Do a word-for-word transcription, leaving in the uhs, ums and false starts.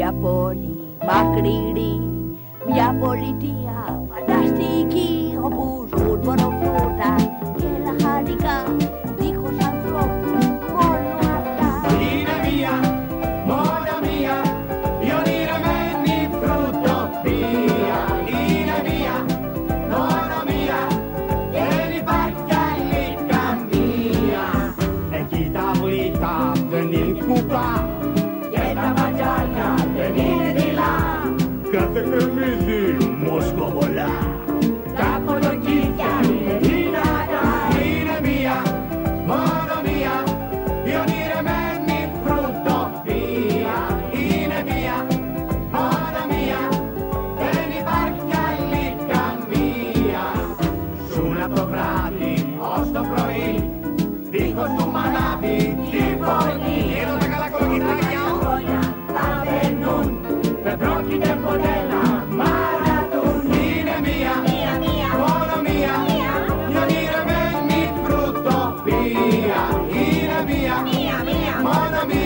μια πόλη μακρινή, μια πολιτεία φανταστική, όπου ζουν μόνο φρούτα και λαχανικά, δίχως ανθρώπους μόνο αυτά. Είναι μία, μόνο μία, η ονειρεμένη φρουτοπία. Είναι μία, μόνο μία, δεν υπάρχει άλλη καμία. Εκεί τα βουλίτα δεν είναι κουπά και τα ματζάρια δεν είναι δειλά. Κάθε κρεμμύδι μοσκοβολά, τα κολοκύθια είναι δυνατά. Είναι μία, μόνο μία, η ονειρεμένη φρουτοπία. Είναι μία, μόνο μία, δεν υπάρχει άλλη καμία. Ζουν από το βράδυ ως το πρωί, δίχως του μανάβι τη φωνή. Εδώ τα καλά κολοκυθάκια χρόνια θα βαίνουν, δεν πρόκειται ποτέ να μαραθούν. Είναι μία, μία, μία, μόνο μία, μία, η ονειρεμένη φρουτοπία. Είναι μία, μία, μία, μόνο μία.